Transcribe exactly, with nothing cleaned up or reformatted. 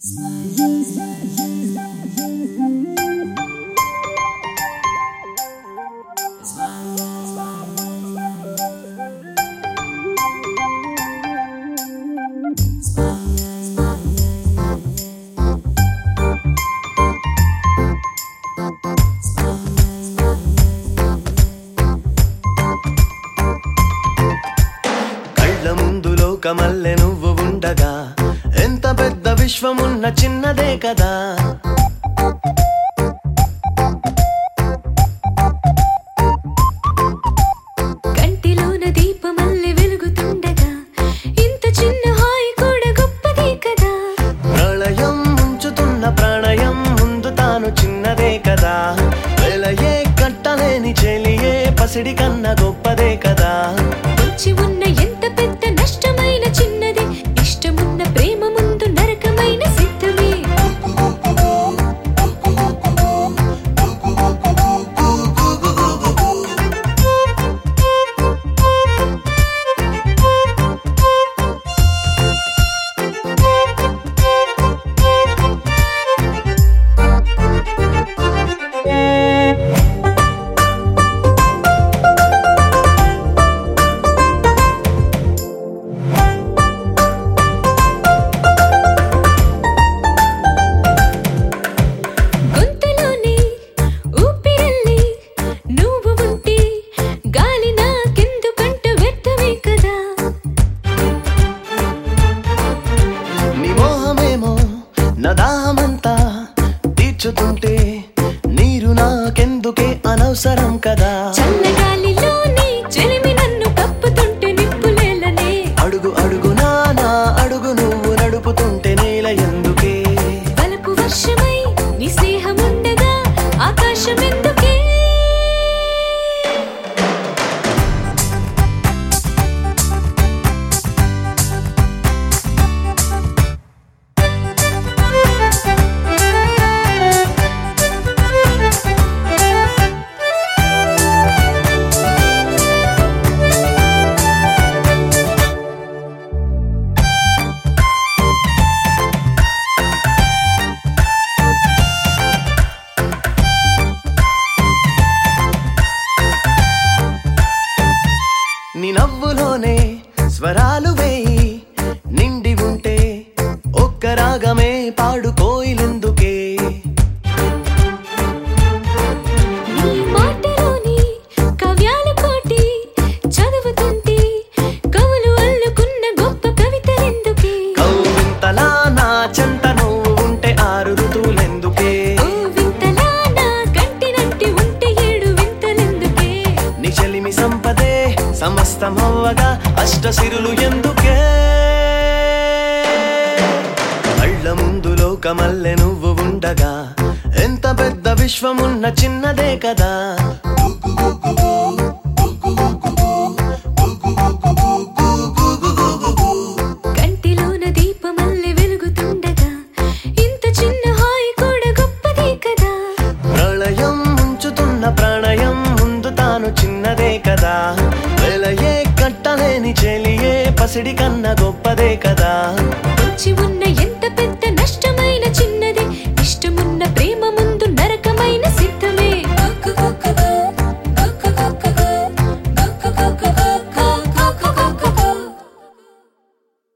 కమల్లె నువ్వు ఉండగా ఎంత పెద్ద విశ్వమున్న చిన్నదే కదా. కంటిలోన దీపమల్లె వెలుగుతుండగా ఇంత చిన్న హాయి కూడా గొప్పదే కదా. ప్రళయం ముంచుతున్న ప్రాణయం ముందు తాను చిన్నదే కదా. వెలయే కట్టలేని చెలియే పసిడి కన్నా గొప్పదే కదా. వచ్చి ఉన్న ఎంత పెద్ద నష్టమైన చిన్నది ఇష్టమున్న ప్రేమ ముందు నరకమైన సిద్ధమే. నదామంతా తీర్చుతుంటే నీరు నాకెందుకే అనవసరం కదా. చల్లగాలిలోని చెలిమి నన్ను కప్పుతుంటే నిప్పులేలనే. అడుగు అడుగు నానా అడుగు నువ్వు నడుపుతుంటే నేల ఎందుకే. బలపు వర్షమై నీ స్నేహముండగా ఆకాశం ఎందుకే. నీ నవ్వులోనే స్వరాలు వేయి నిండి ఉంటే ఒక్క రాగమే పాడుకోయిలెందుకే. నీ మాటలోని కవ్యాల కోటి చదువుతుంటే కవులు అల్లుకున్న గొప్ప కవితలెందుకే. కౌవింతలా నా చెంత నువ్వు ఉంటే ఆరు ఋతువులెందుకే. ఓ వింతలా నా కంటినంటి ఉంటే ఏడు వింతలెందుకే. నీ చెలిమి సంపదే సమస్తమవ్వగా అష్టసిరులు ఎందుకే. కళ్ళ ముందు లోకమల్లె నువ్వు ఉండగా ఎంత పెద్ద విశ్వమున్న చిన్నదే కదా. కంటిలోన దీపమల్లె వెలుగుతుండగా ఇంత చిన్న హాయి కూడా గొప్పదే కదా. ప్రళయం ముంచుతున్న ప్రాణయం ముందు తాను చిన్నదే కదా. వెలయే కట్టలేని చెలియే పసిడి కన్నా గొప్పదే కదా. వచ్చి ఉన్న